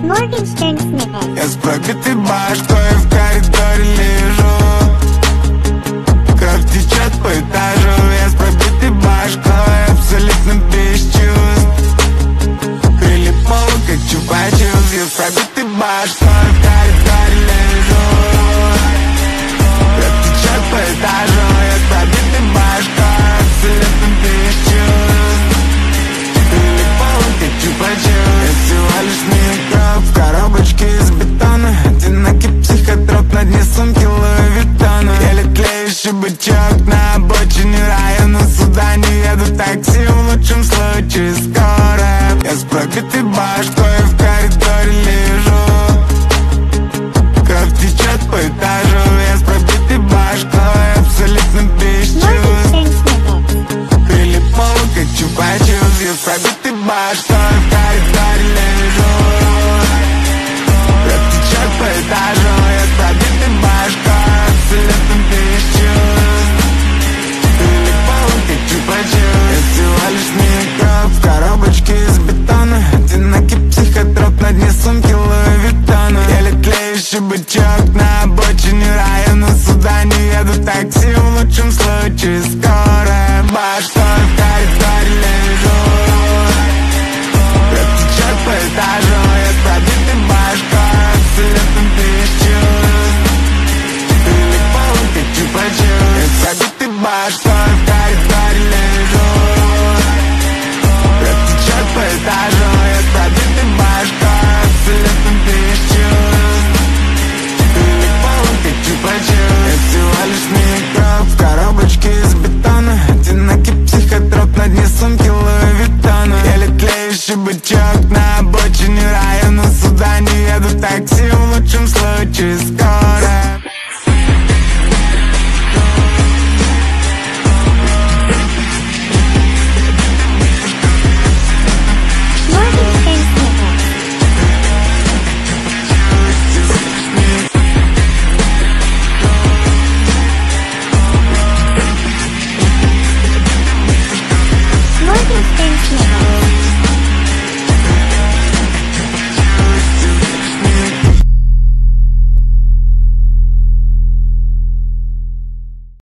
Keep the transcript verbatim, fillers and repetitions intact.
Morgenstern Snippet. Я с пробитой башкой в коридоре лежу. Кровь течет по этажу. Я с пробитой башкой, абсолютно без чувств. Крылья пола, как чупа-чупс. Я с пробитой башкой.